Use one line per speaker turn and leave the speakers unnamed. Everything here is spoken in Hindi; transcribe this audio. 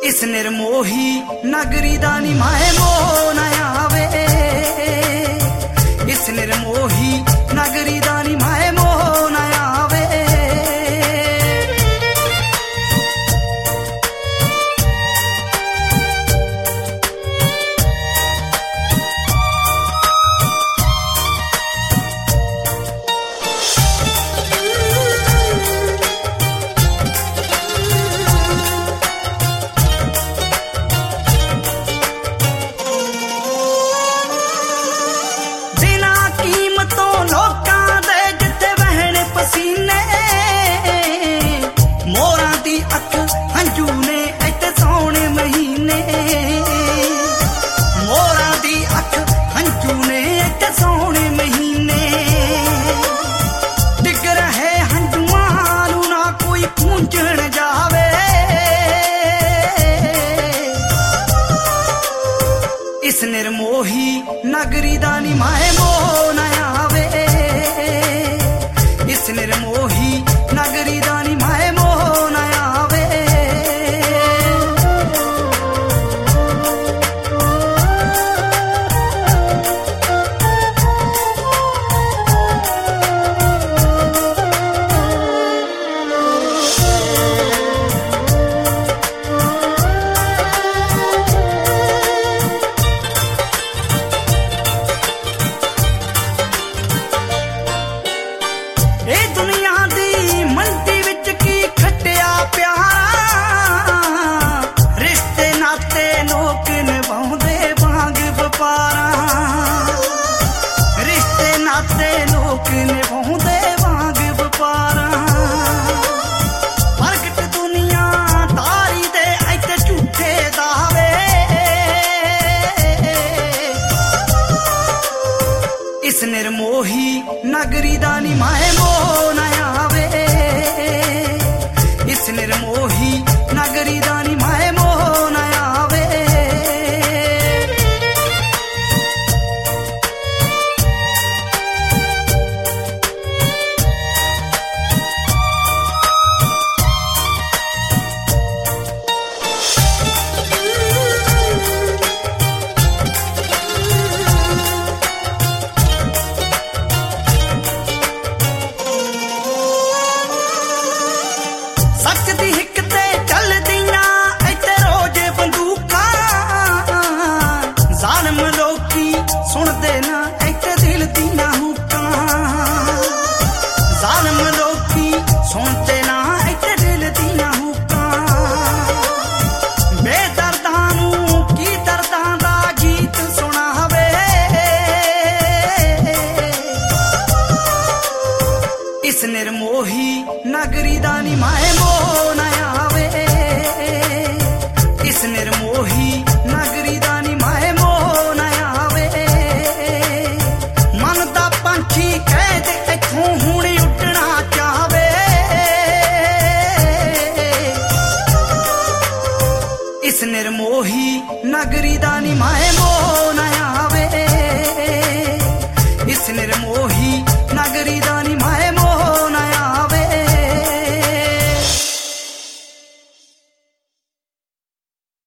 इस निर्मोही नगरी दानी माए मोह न आवे। इस निर्मोही नगरी दानी माए मोह न आवे। इस निर्मोही नगरी दानी माए मोह न आवे। इस निर्मोही नगरी दानी माए मोह न आवे। इस निर्मोही नगरी दानी माए मोह न आवे। इस निर्मोही नगरी दानी माए मोह न आवे। सुनदे ना इत्ते दिल दियां हुक्कां। जालिम लोकी सुनते ना इत्ते दिल दियां हुक्कां। बेदर्दां नूं की दर्दां दा गीत सुणावे। इस निर्मोही नगरी दानी माए मोह न आवे। इस निर्मोही नगरी दानी माए मोह न आवे। मन दा पंछी कह दे इत्थों हुण उड़ना चाहवे। इस निर्मोही नगरी दानी माए मोह न आवे।